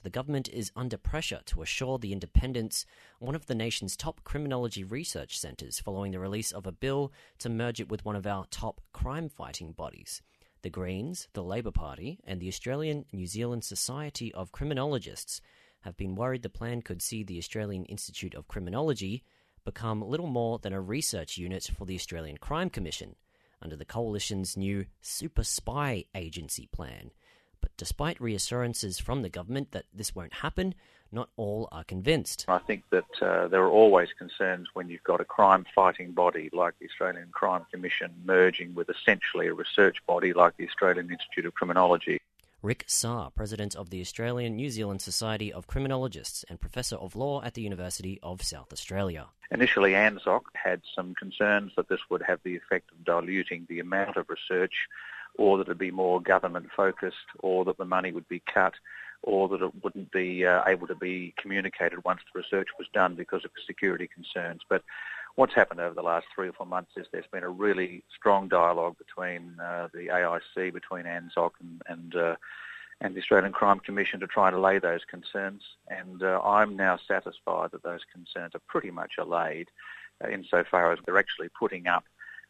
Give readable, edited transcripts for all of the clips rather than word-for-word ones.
the government is under pressure to assure the independence of one of the nation's top criminology research centres following the release of a bill to merge it with one of our top crime-fighting bodies. The Greens, the Labor Party, and the Australian New Zealand Society of Criminologists have been worried the plan could see the Australian Institute of Criminology become little more than a research unit for the Australian Crime Commission under the Coalition's new Super Spy Agency plan. But despite reassurances from the government that this won't happen, not all are convinced. I think that there are always concerns when you've got a crime-fighting body like the Australian Crime Commission merging with essentially a research body like the Australian Institute of Criminology. Rick Sarre, President of the Australian New Zealand Society of Criminologists and Professor of Law at the University of South Australia. Initially, ANZOC had some concerns that this would have the effect of diluting the amount of research, or that it would be more government-focused, or that the money would be cut, or that it wouldn't be able to be communicated once the research was done because of security concerns. But what's happened over the last 3 or 4 months is there's been a really strong dialogue between the AIC, between ANZOC and the Australian Crime Commission to try to allay those concerns. And I'm now satisfied that those concerns are pretty much allayed insofar as they're actually putting up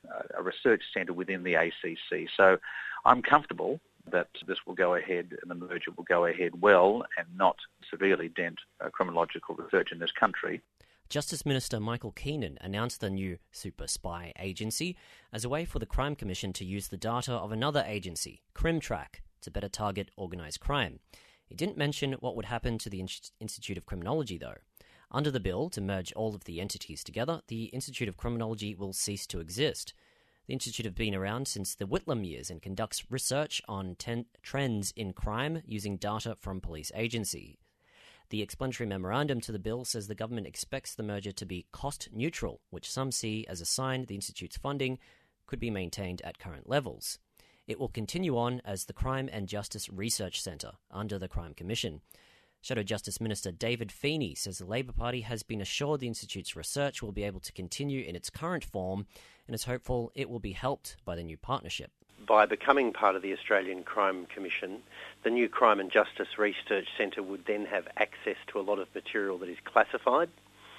a research centre within the ACC. So I'm comfortable that this will go ahead and the merger will go ahead well and not severely dent criminological research in this country. Justice Minister Michael Keenan announced the new Super Spy Agency as a way for the Crime Commission to use the data of another agency, CrimTrack, to better target organised crime. He didn't mention what would happen to the Institute of Criminology, though. Under the bill to merge all of the entities together, the Institute of Criminology will cease to exist. The Institute have been around since the Whitlam years and conducts research on trends in crime using data from police agencies. The explanatory memorandum to the bill says the government expects the merger to be cost neutral, which some see as a sign the Institute's funding could be maintained at current levels. It will continue on as the Crime and Justice Research Centre under the Crime Commission. Shadow Justice Minister David Feeney says the Labor Party has been assured the Institute's research will be able to continue in its current form and is hopeful it will be helped by the new partnership. By becoming part of the Australian Crime Commission, the new Crime and Justice Research Centre would then have access to a lot of material that is classified,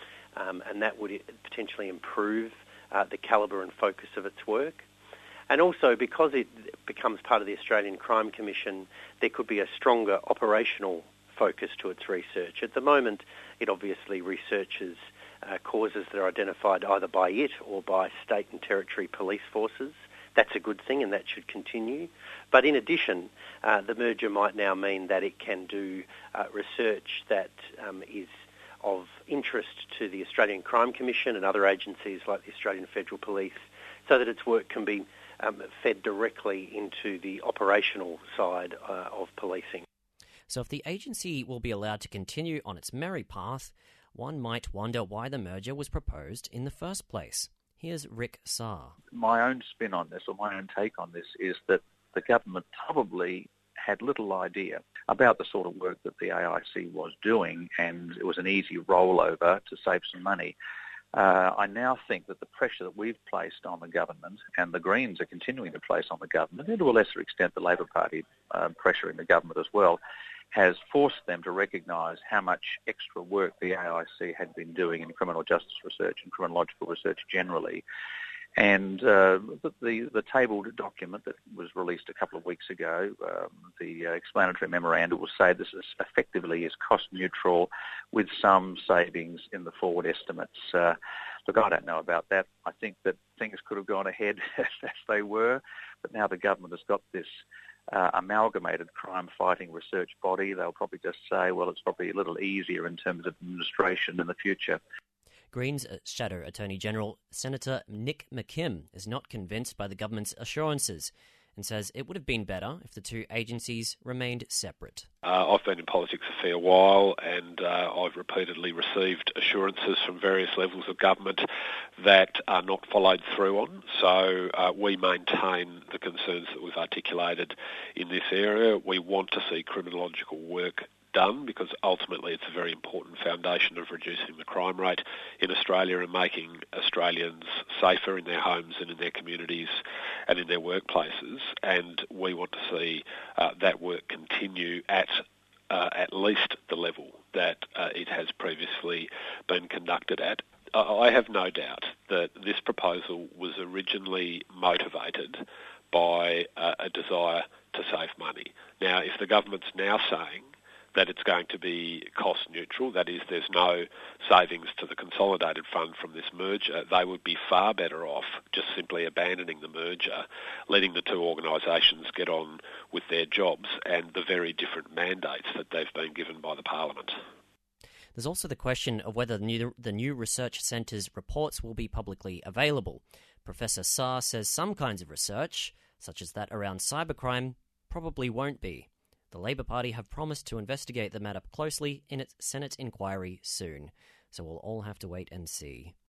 and that would potentially improve the calibre and focus of its work. And also, because it becomes part of the Australian Crime Commission, there could be a stronger operational focus to its research. At the moment, it obviously researches causes that are identified either by it or by state and territory police forces. That's a good thing and that should continue. But in addition, the merger might now mean that it can do research that is of interest to the Australian Crime Commission and other agencies like the Australian Federal Police, so that its work can be fed directly into the operational side of policing. So if the agency will be allowed to continue on its merry path, one might wonder why the merger was proposed in the first place. Here's Rick Sarre. My own spin on this, or my own take on this, is that the government probably had little idea about the sort of work that the AIC was doing, and it was an easy rollover to save some money. I now think that the pressure that we've placed on the government, and the Greens are continuing to place on the government, and to a lesser extent the Labor Party pressuring the government as well, has forced them to recognise how much extra work the AIC had been doing in criminal justice research and criminological research generally. And the tabled document that was released a couple of weeks ago, the explanatory memorandum will say this is effectively is cost neutral with some savings in the forward estimates. Look, I don't know about that. I think that things could have gone ahead as they were, but now the government has got this amalgamated crime-fighting research body. They'll probably just say, well, it's probably a little easier in terms of administration in the future. Greens Shadow Attorney General Senator Nick McKim is not convinced by the government's assurances and says it would have been better if the two agencies remained separate. I've been in politics a fair while, and I've repeatedly received assurances from various levels of government that are not followed through on. So we maintain the concerns that we've articulated in this area. We want to see criminological work done, because ultimately it's a very important foundation of reducing the crime rate in Australia and making Australians safer in their homes and in their communities and in their workplaces. And we want to see that work continue at least the directed at. I have no doubt that this proposal was originally motivated by a desire to save money. Now, if the government's now saying that it's going to be cost neutral, that is, there's no savings to the consolidated fund from this merger, they would be far better off just simply abandoning the merger, letting the two organisations get on with their jobs and the very different mandates that they've been given by the Parliament. There's also the question of whether the new research centre's reports will be publicly available. Professor Sarr says some kinds of research, such as that around cybercrime, probably won't be. The Labor Party have promised to investigate the matter closely in its Senate inquiry soon, so we'll all have to wait and see.